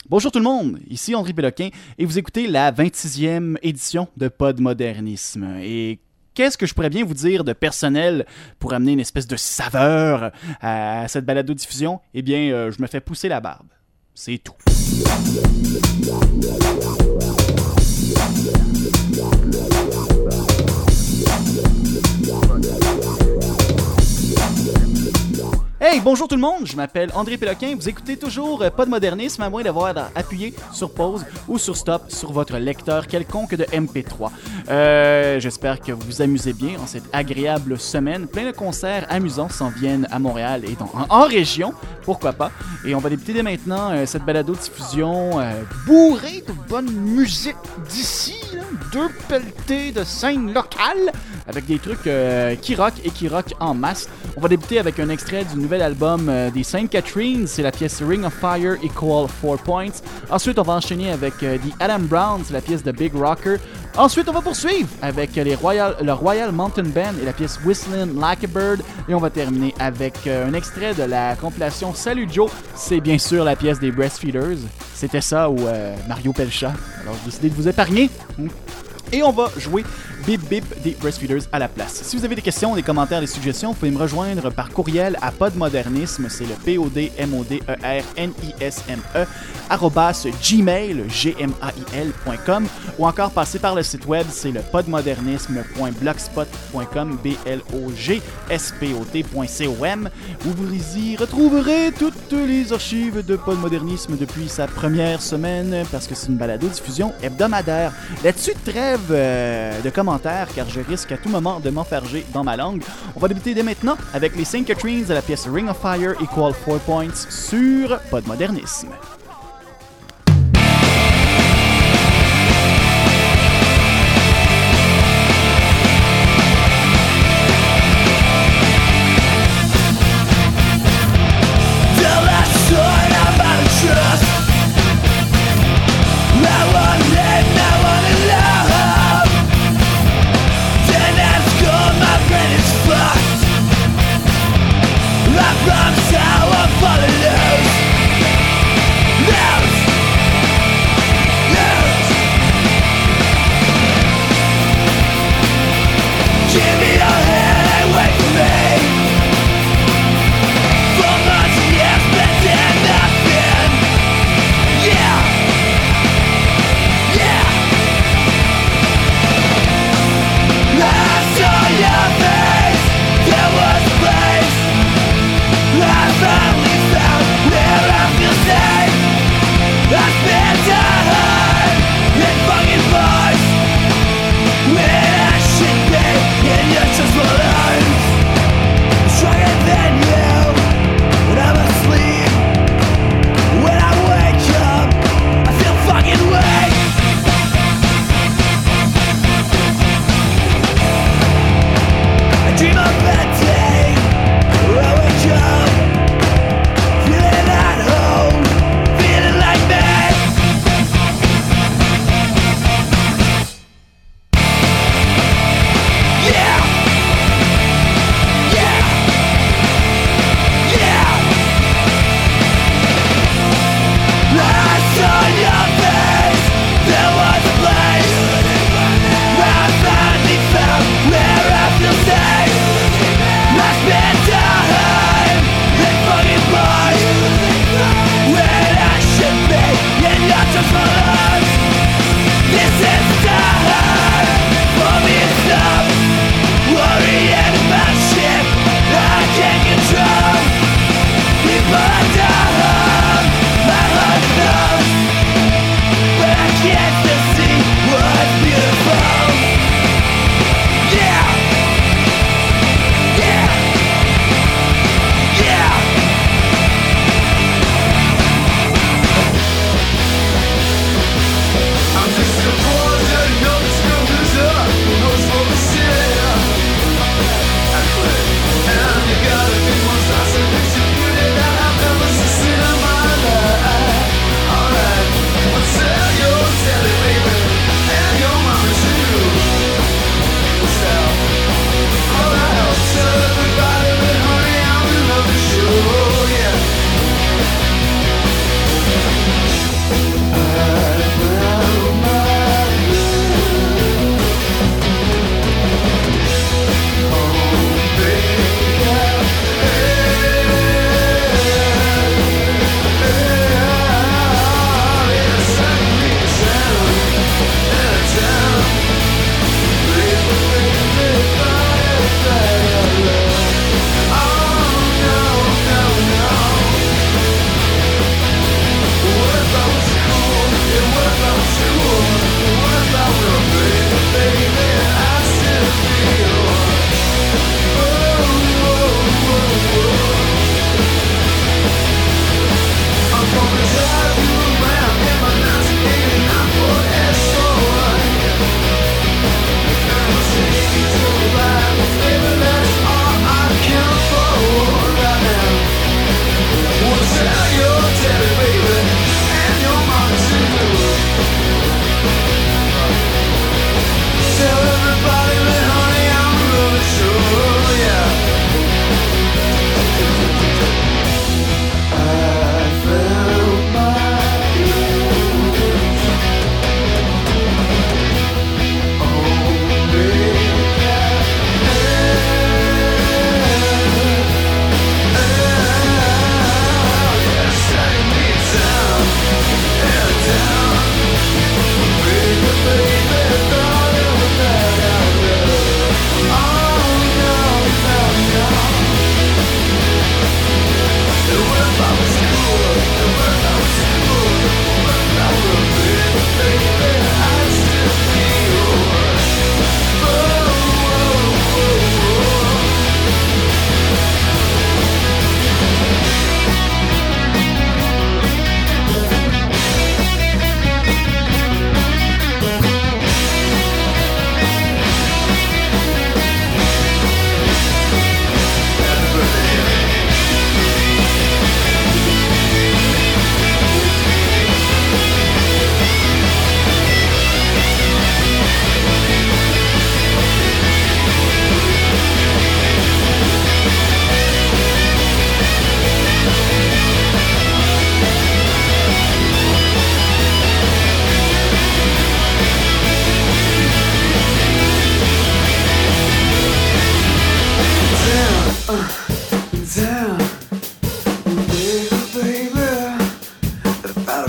Bonjour tout le monde, ici André Péloquin et vous écoutez la 26e édition de Podmodernisme. Et qu'est-ce que je pourrais bien vous dire de personnel pour amener une espèce de saveur à cette balado-diffusion? Eh bien, je me fais pousser la barbe. C'est tout. Hey, bonjour tout le monde, je m'appelle André Péloquin, vous écoutez toujours Podmodernisme à moins d'avoir appuyé sur pause ou sur stop sur votre lecteur quelconque de MP3. J'espère que vous vous amusez bien en cette agréable semaine. Plein de concerts amusants s'en viennent à Montréal et en région, pourquoi pas. Et on va débuter dès maintenant cette balado-diffusion bourrée de bonne musique d'ici, là, deux pelletés de scènes locales avec des trucs qui rock et qui rock en masse. On va débuter avec un extrait du nouvel album des St. Catherine, c'est la pièce Ring of Fire Equal 4 Points. Ensuite, on va enchaîner avec The Adam Brown, c'est la pièce de Big Rocker. Ensuite, on va poursuivre avec le Royal Mountain Band et la pièce Whistling Like a Bird. Et on va terminer avec un extrait de la compilation Salut Joe, c'est bien sûr la pièce des Breastfeeders. C'était ça ou Mario Pelcha. Alors, j'ai décidé de vous épargner. Et on va jouer Bip Bip des Breastfeeders à la place. Si vous avez des questions, des commentaires, des suggestions, vous pouvez me rejoindre par courriel à podmodernisme, c'est le podmodernisme @gmail.com ou encore passer par le site web, c'est le podmodernisme.blogspot.com blogspot.com où vous y retrouverez toutes les archives de Podmodernisme depuis sa première semaine parce que c'est une balado-diffusion hebdomadaire. Là-dessus, trêve de commentaires car je risque à tout moment de m'enfarger dans ma langue. On va débuter dès maintenant avec les St. Catherine à la pièce Ring of Fire Equal 4 Points sur Podmodernisme. I'm so I'm falling loose.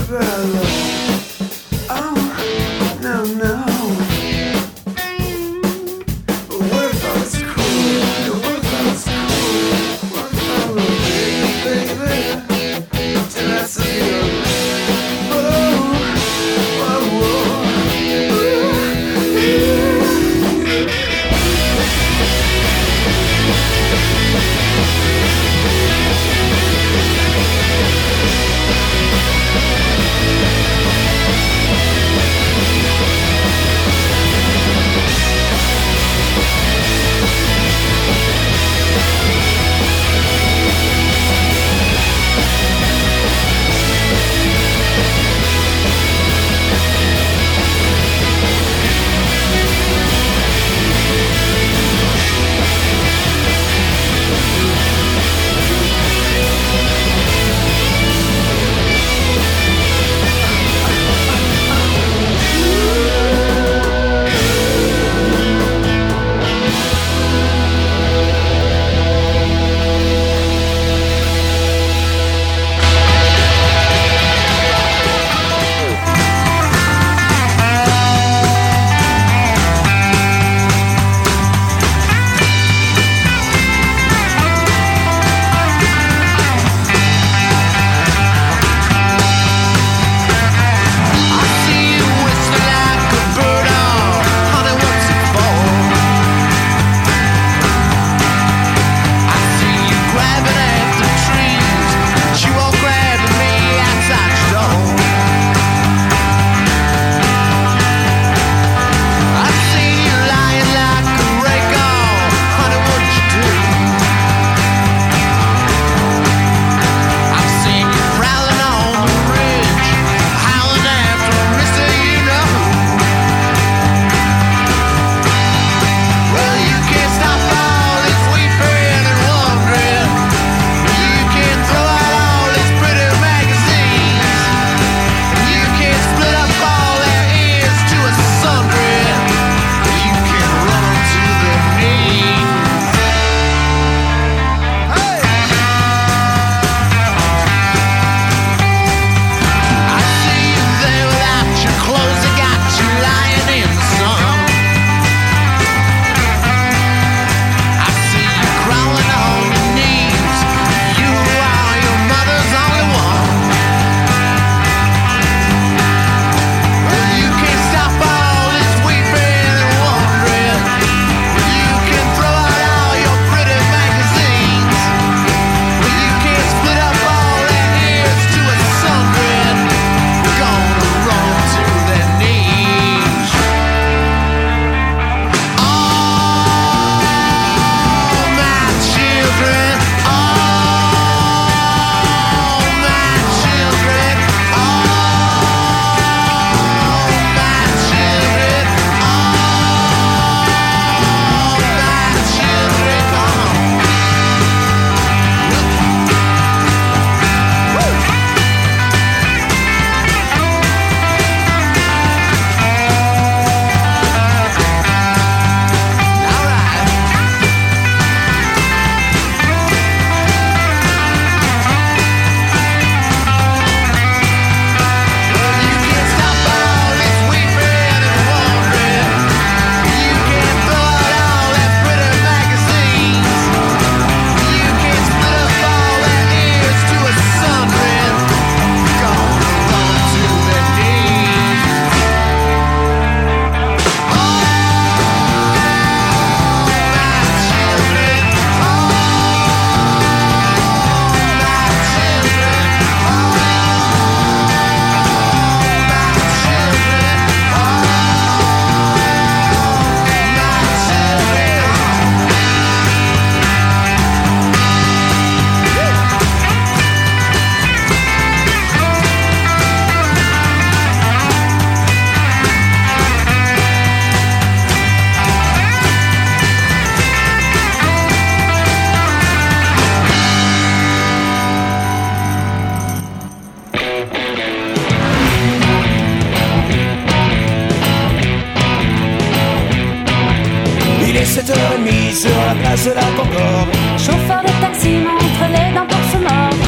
7h30 sur la place de la Concorde. Chauffeur de taxi montre les dents pour se mordre.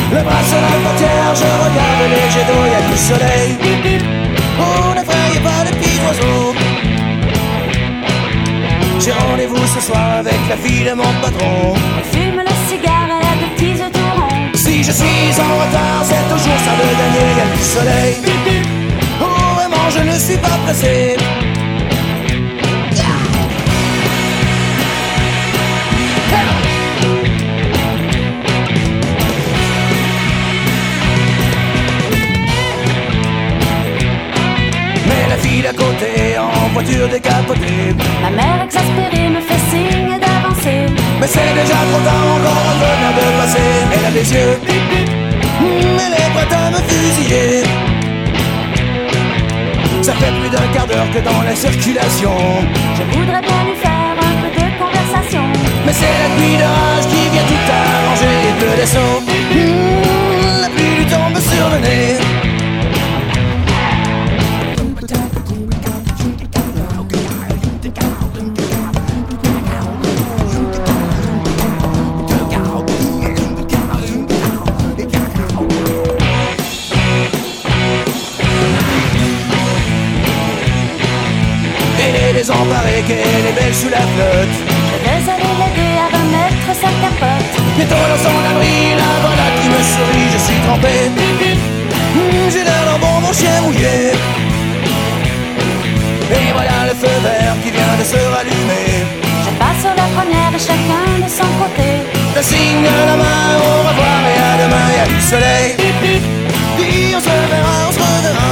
Le bras sur la portière, je regarde les jets d'eau, y'a du soleil. Oh, n'effrayez pas les petits oiseaux. J'ai rendez-vous ce soir avec la fille de mon patron. Elle fume le cigare, elle a de petits yeux tout ronds. Si je suis en retard, c'est toujours ça de gagner, y'a du soleil. Oh, vraiment, je ne suis pas pressé. Mais la fille d'à côté, en voiture décapotée, Ma mère exaspérée me fait signe d'avancer. mais c'est déjà trop tard, encore un bonheur de passer. Elle a des yeux, elle est prête à me fusiller. Ça fait plus d'un quart d'heure que dans la circulation, Je voudrais bien lui faire un peu de conversation. mais c'est la pluie de rage qui vient tout arranger. Et peu d'assaut, la pluie lui tombe sur le nez. Désemparée qu'elle est belle sous la flotte. Je vais aller l'aider à remettre sa capote. Bientôt dans son abri, la voilà qui me sourit, je suis trempé. J'ai l'air d'un bon chien mouillé. Et voilà le feu vert qui vient de se rallumer. Je passe sur la première et chacun de son côté. Le signe de la main, au revoir et à demain, y'a du soleil. Puis on se reverra, on se reverra.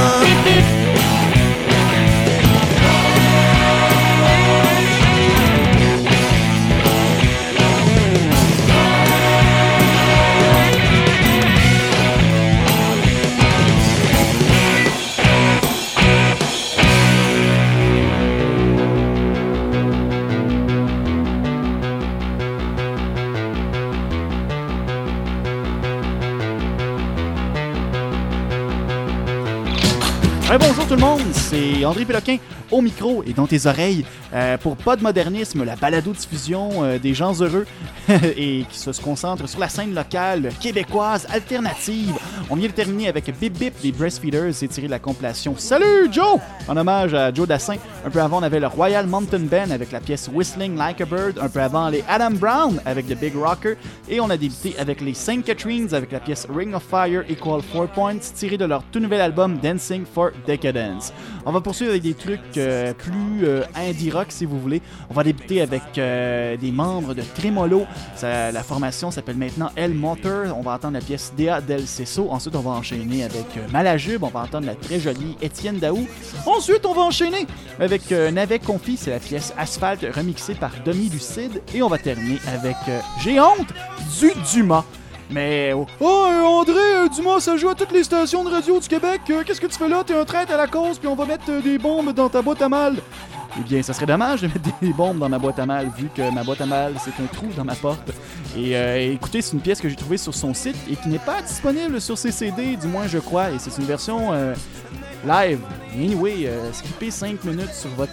Bonjour tout le monde, c'est André Péloquin au micro et dans tes oreilles pour Pas de modernisme, la balado-diffusion des gens heureux et qui se concentre sur la scène locale québécoise alternative. On vient de terminer avec Bip Bip des Breastfeeders, c'est tiré de la compilation Salut Joe! En hommage à Joe Dassin. Un peu avant, on avait le Royal Mountain Band avec la pièce Whistling Like a Bird. Un peu avant, les Adam Brown avec The Big Rocker. Et on a débuté avec les St. Catharines avec la pièce Ring of Fire Equal 4 Points, tiré de leur tout nouvel album Dancing for Decadence. On va poursuivre avec des trucs plus indie rock si vous voulez. On va débuter avec des membres de Tremolo. La formation s'appelle maintenant El Motor. On va entendre la pièce Dea del Cesso. Ensuite, on va enchaîner avec Malajube. On va entendre la très jolie Étienne Daou. Ensuite, on va enchaîner avec Navet Confi. C'est la pièce Asphalte remixée par Demi Lucide. Et on va terminer avec J'ai honte du Dumas. Mais André, Dumas, ça joue à toutes les stations de radio du Québec. Qu'est-ce que tu fais là? T'es un traître à la cause, puis on va mettre des bombes dans ta boîte à mal. Eh bien, ça serait dommage de mettre des bombes dans ma boîte à mal, vu que ma boîte à mal, c'est un trou dans ma porte. Et écoutez, c'est une pièce que j'ai trouvée sur son site et qui n'est pas disponible sur ses CD, du moins je crois. Et c'est une version live. Anyway, skippez 5 minutes sur votre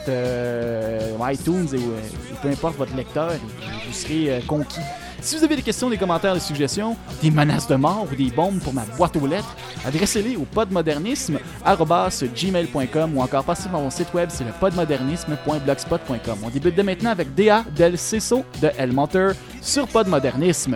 iTunes et peu importe votre lecteur, et vous serez conquis. Si vous avez des questions, des commentaires, des suggestions, des menaces de mort ou des bombes pour ma boîte aux lettres, adressez-les au podmodernisme@gmail.com ou encore passez par mon site web, c'est le podmodernisme.blogspot.com. On débute dès maintenant avec Dea del Cesso de El Motor sur Podmodernisme.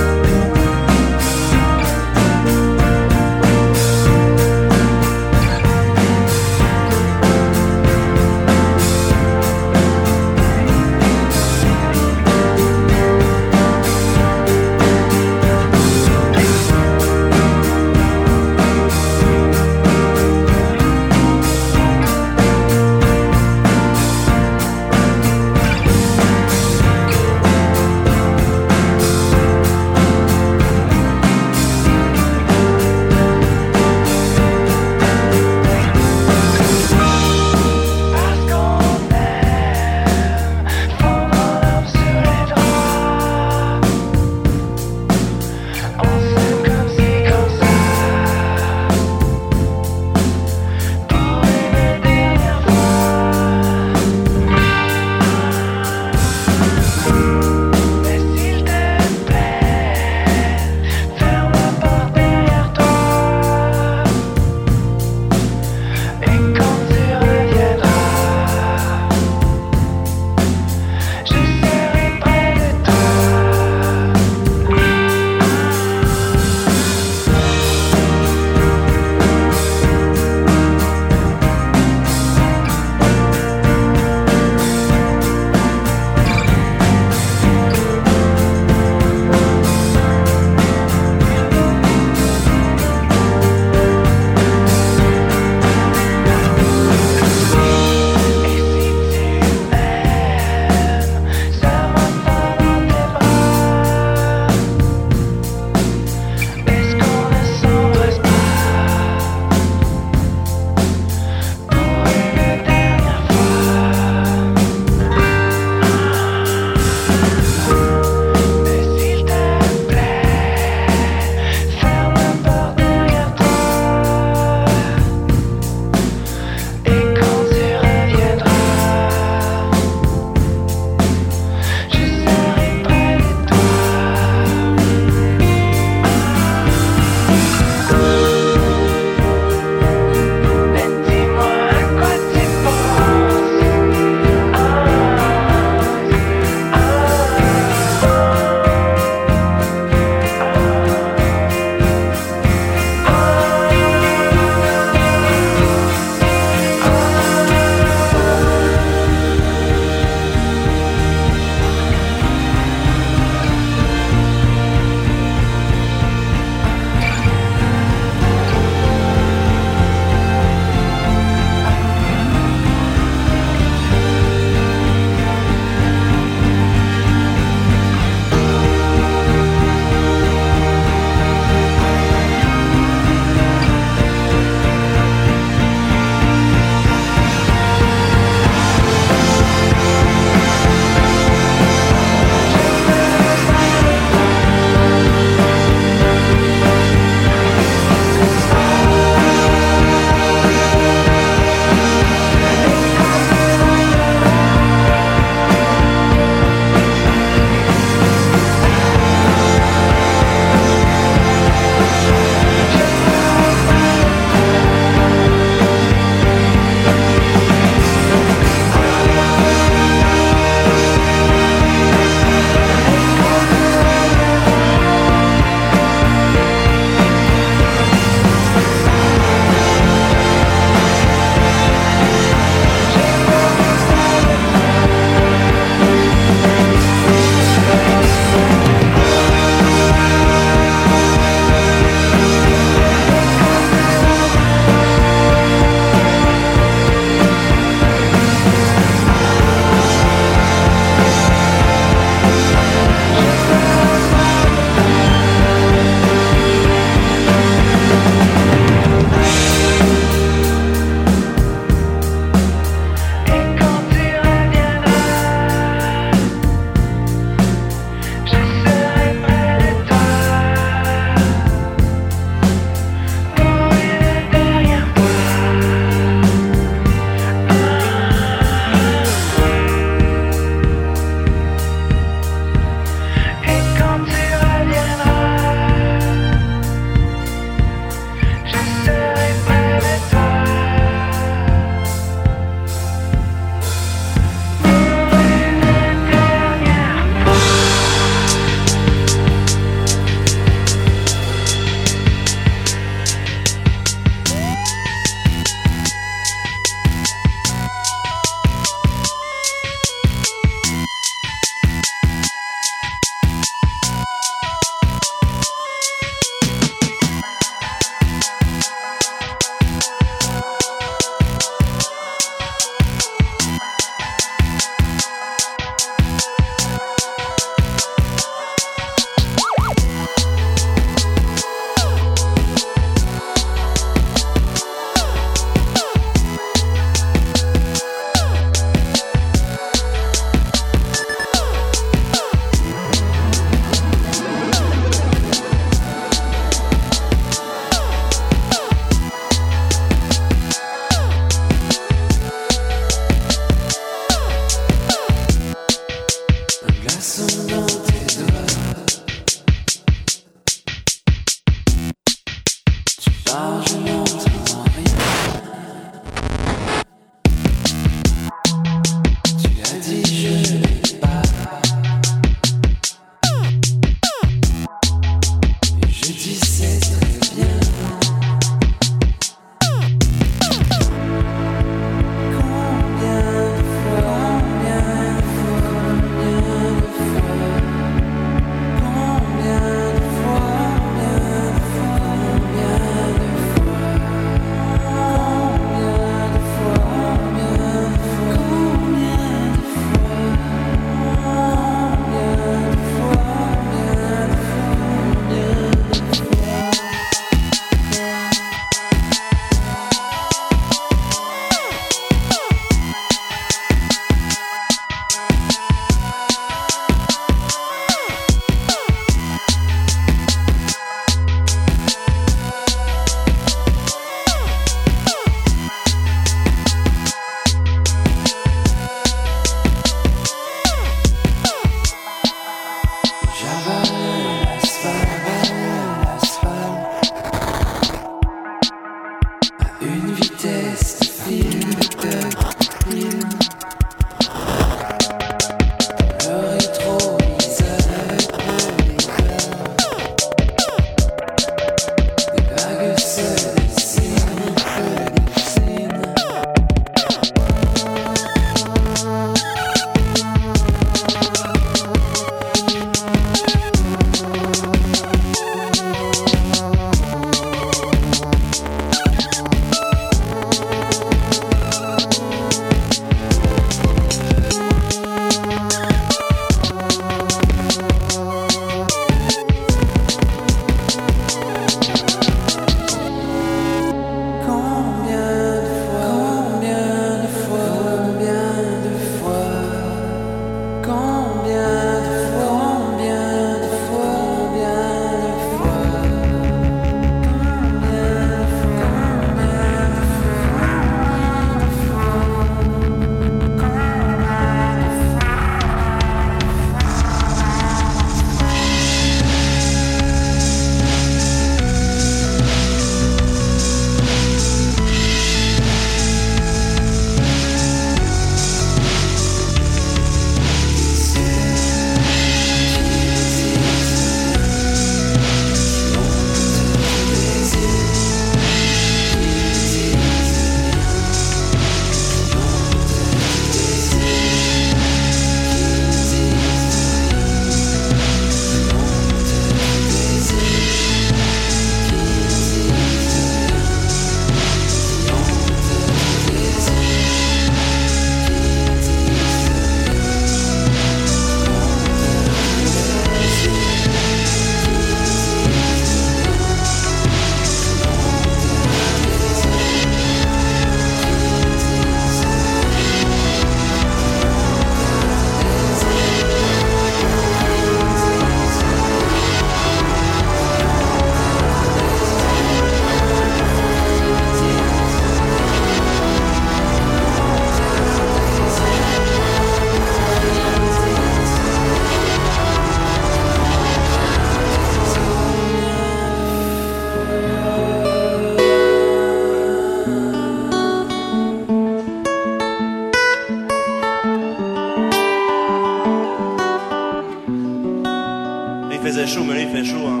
faisait chaud, mais là il fait chaud. Hein.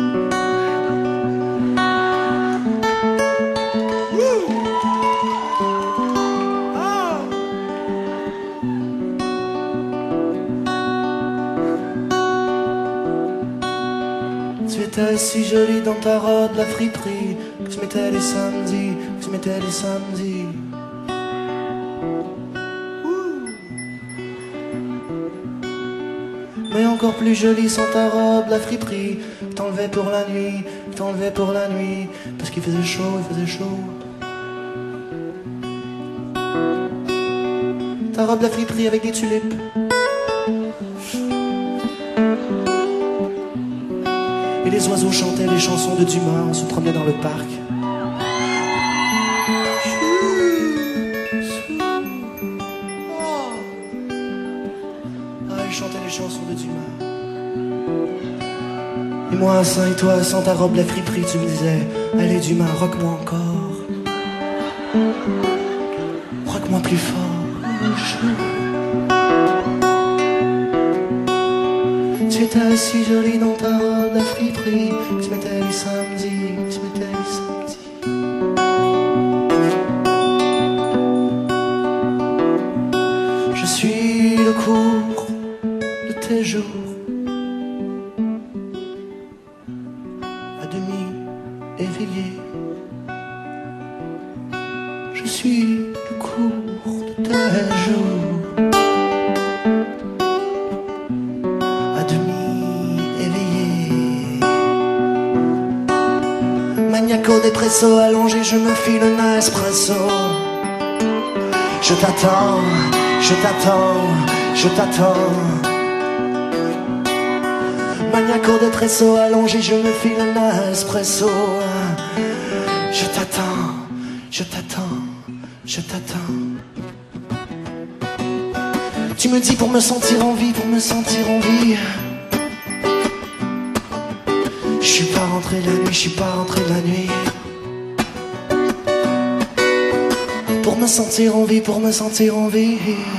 Tu étais si jolie dans ta robe, la friperie. Que tu mettais les samedis, que tu mettais les samedis. Mais encore plus jolie sans ta robe, la friperie. Que t'enlevais pour la nuit, que t'enlevais pour la nuit. Parce qu'il faisait chaud, il faisait chaud. Ta robe, la friperie avec des tulipes. Et les oiseaux chantaient les chansons de Dumas. On se promenait dans le parc. Ah, ils chantaient les chansons de Dumas. Et moi, sans et toi, sans ta robe, la friperie, tu me disais, allez d'humain, rock-moi encore. Rock-moi plus fort. Tu étais assis jolie dans ta robe, la friperie, tu m'étais les samedis, tu m'étais les samedis. Je suis le cours de tes jours, à demi éveillé. Je suis le cours de tes jours, à demi éveillé. Maniaco dépresso allongé, je me file un espresso. Je t'attends, je t'attends, je t'attends. Maniaco dépresso allongé, je me file un espresso. Je t'attends, je t'attends, je t'attends. Tu me dis pour me sentir en vie, pour me sentir en vie. Je suis pas rentré la nuit, je suis pas rentré la nuit. Pour me sentir en vie, pour me sentir en vie.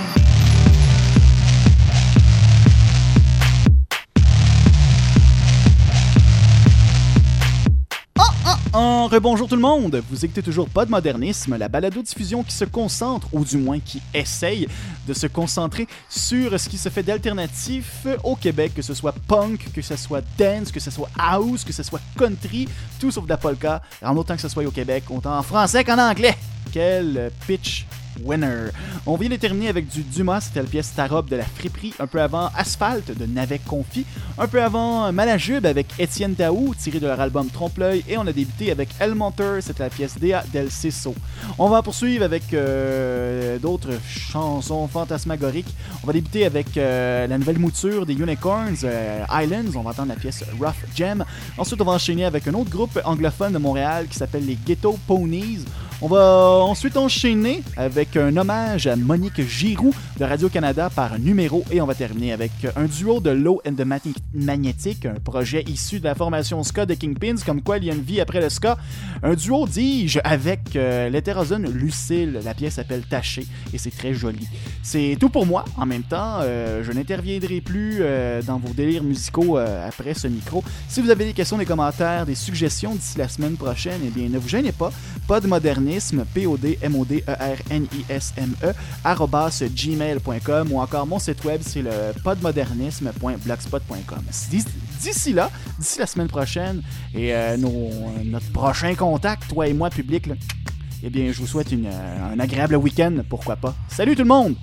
Rebonjour tout le monde, vous écoutez toujours Pas de modernisme, la balado-diffusion qui se concentre, ou du moins qui essaye de se concentrer sur ce qui se fait d'alternatif au Québec, que ce soit punk, que ce soit dance, que ce soit house, que ce soit country, tout sauf de la polka, en autant que ce soit au Québec, autant en français qu'en anglais. Quel pitch winner! On vient de terminer avec du Dumas, c'était la pièce Ta robe de la friperie, un peu avant Asphalte de Navet Confi, un peu avant Malajube avec Étienne Daou, tiré de leur album Trompe-l'œil, et on a débuté avec El Monteur, c'était la pièce Dea del Cesso. On va poursuivre avec d'autres chansons fantasmagoriques. On va débuter avec la nouvelle mouture des Unicorns, Islands, on va entendre la pièce Rough Gem. Ensuite, on va enchaîner avec un autre groupe anglophone de Montréal qui s'appelle les Ghetto Ponies. On va ensuite enchaîner avec un hommage à Monique Giroux de Radio-Canada par Numéro, et on va terminer avec un duo de Low and the Magnetic, un projet issu de la formation ska de Kingpins, comme quoi il y a une vie après le ska. Un duo, dis-je, avec l'hétérozone Lucille. La pièce s'appelle Taché et c'est très joli. C'est tout pour moi. En même temps, je n'interviendrai plus dans vos délires musicaux après ce micro. Si vous avez des questions, des commentaires, des suggestions d'ici la semaine prochaine, eh bien ne vous gênez pas. Pas de modernisme, podmodernisme, @gmail.com, ou encore mon site web, c'est le podmodernisme.blogspot.com. D'ici là, d'ici la semaine prochaine, et notre prochain contact, toi et moi, public, là, eh bien, je vous souhaite un agréable week-end, pourquoi pas. Salut tout le monde!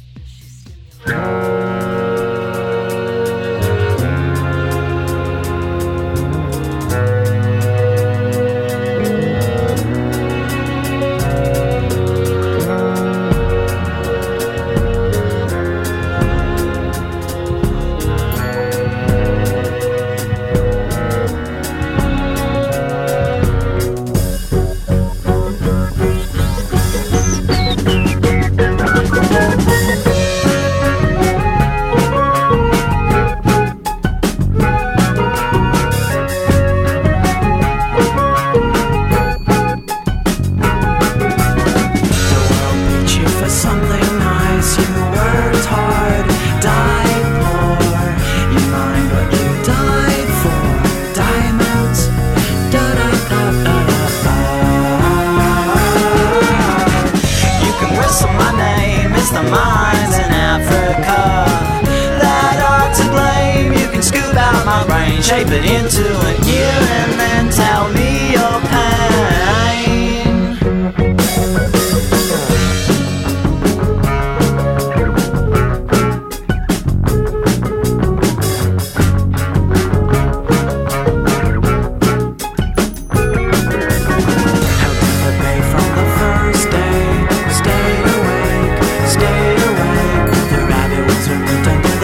Shape it into an ear and then tell me your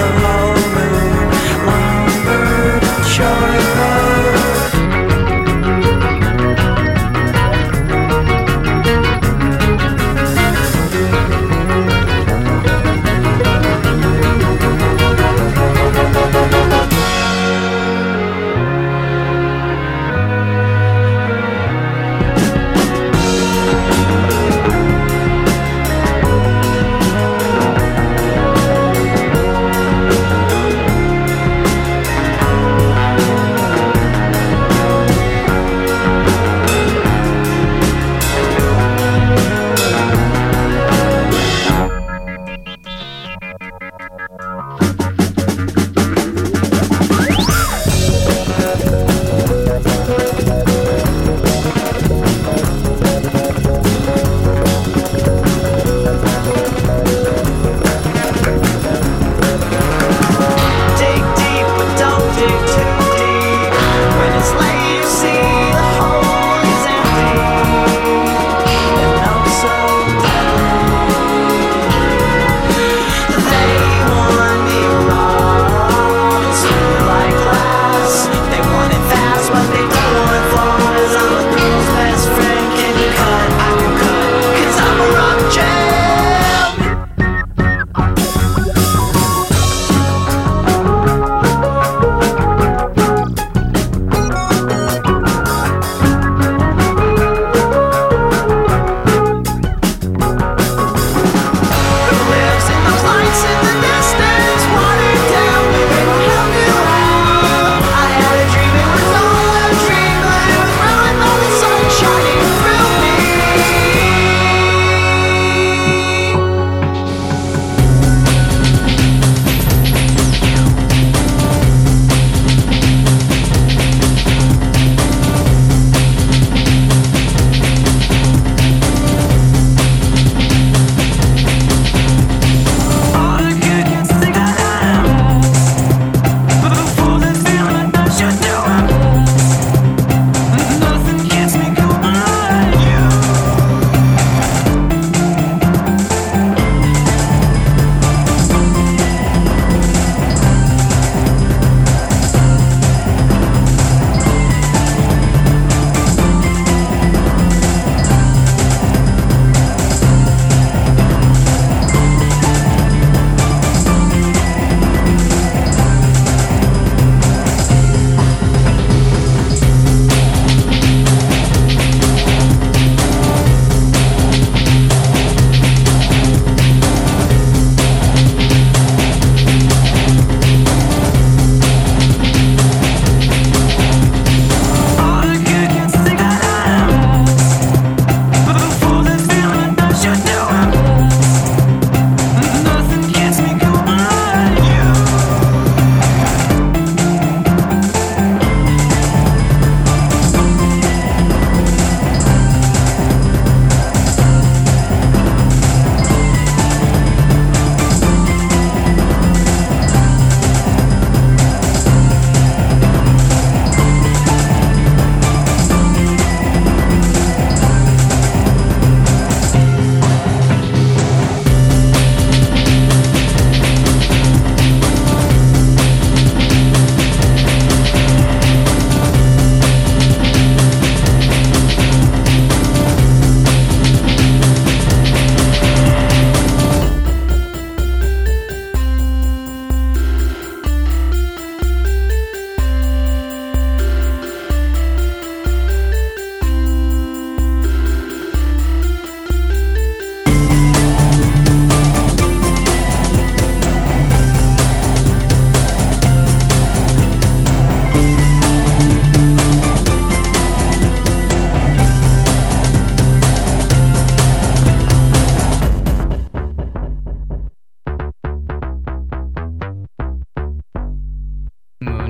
pain.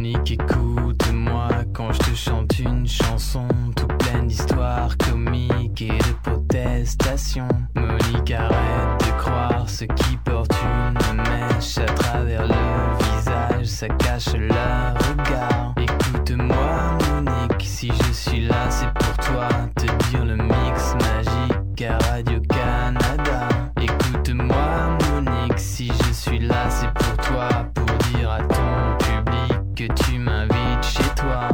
Monique, écoute-moi quand je te chante une chanson tout pleine d'histoires comiques et de protestations. Monique, arrête de croire ceux qui portent une mèche à travers le visage, ça cache leur regard. Écoute-moi Monique, si je suis là c'est pour toi, te dire le mix magique à Radio-Canada. Écoute-moi Monique, si je suis là c'est pour toi, pour dire à ton public que tu m'invites chez toi.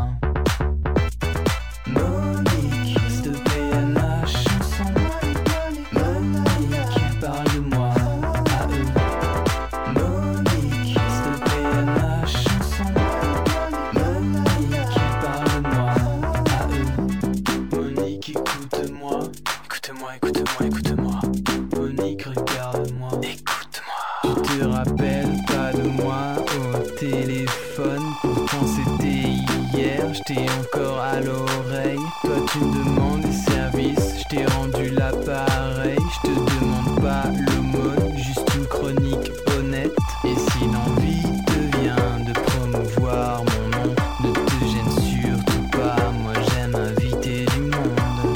Monique, s'il te plaît, la chanson. Monique, parle de moi à eux. Monique, s'il te plaît, la chanson. Monique, parle de moi à eux. Monique, écoute-moi. Écoute-moi, écoute-moi, écoute-moi. Monique, regarde-moi. Écoute-moi. Tu te rappelles pas de moi au téléphone? Pourtant c'était hier, je t'ai encore à l'oreille. Toi tu me demandes des services, je t'ai rendu l'appareil. Je te demande pas l'aumône, juste une chronique honnête. Et si l'envie te vient de promouvoir mon nom, ne te gêne surtout pas, moi j'aime inviter du monde.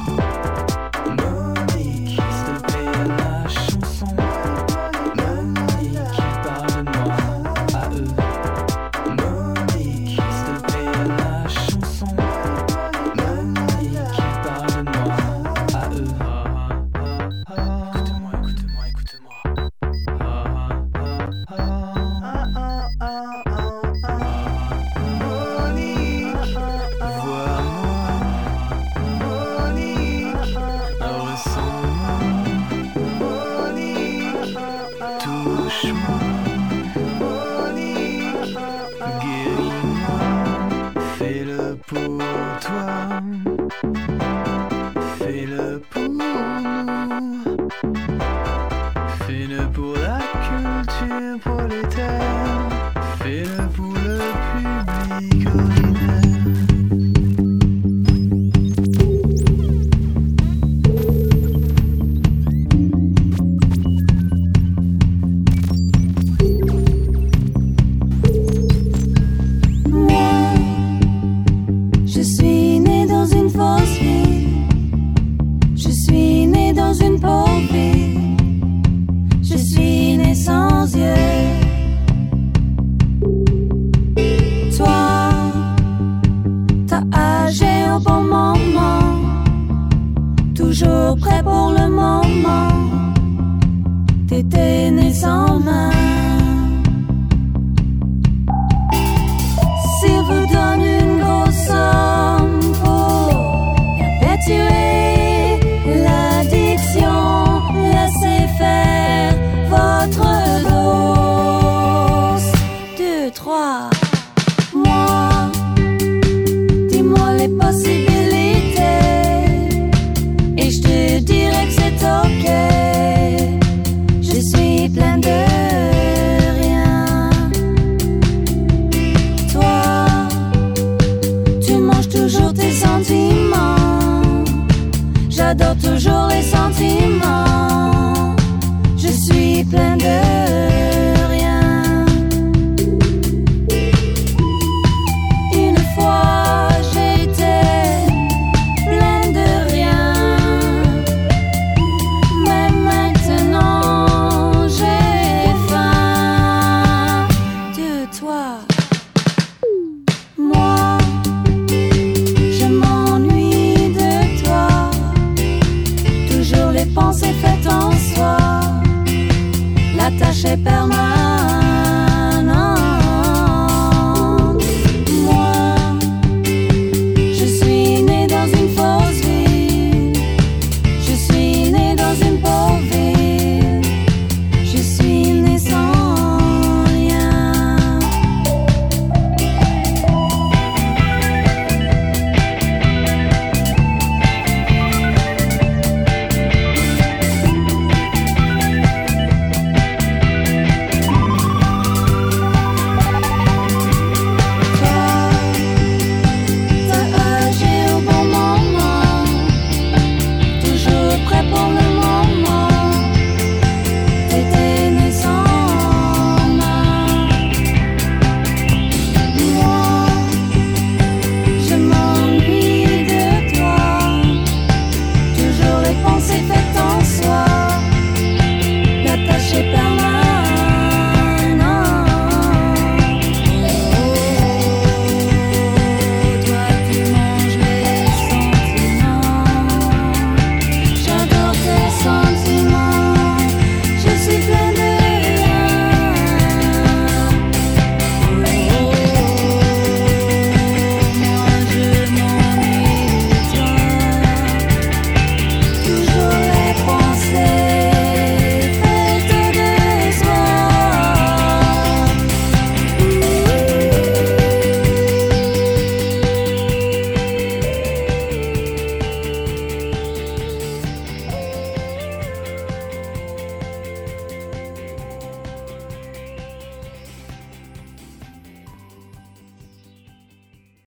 Monique, s'il te plaît, la chanson. Monique, parle de moi à eux. Monique, s'il te plaît, la chanson. Monique, parle de moi à eux. Écoute-moi, écoute-moi, écoute-moi. Monique, vois-moi. Monique, ressens-moi. Monique, touche-moi. Monique, guéris-moi. Fais-le pour toi. Fais-le pour nous. Fais-le pour la culture prolétaire. Fais-le pour le public ordinaire. Moi, je suis née dans une fausse vie. Je suis née dans une pauvre vie. Je suis née sans yeux. Toi, t'as âgé au bon moment, toujours prêt pour le moment. T'étais né sans main. S'il vous donne une grosse somme pour perpétuer l'addiction, laissez faire votre dose. 2, 3. Moi, dis-moi les possibilités et je te dirai que c'est ok. Je suis plein de rien. Toi, tu manges toujours tes sentiments. J'adore toujours les sentiments. Je suis plein de rien. Une fois j'étais plein de rien, mais maintenant j'ai faim de toi. Moi, je m'ennuie de toi. Toujours les pensées faites en soi. La tâche est permanente.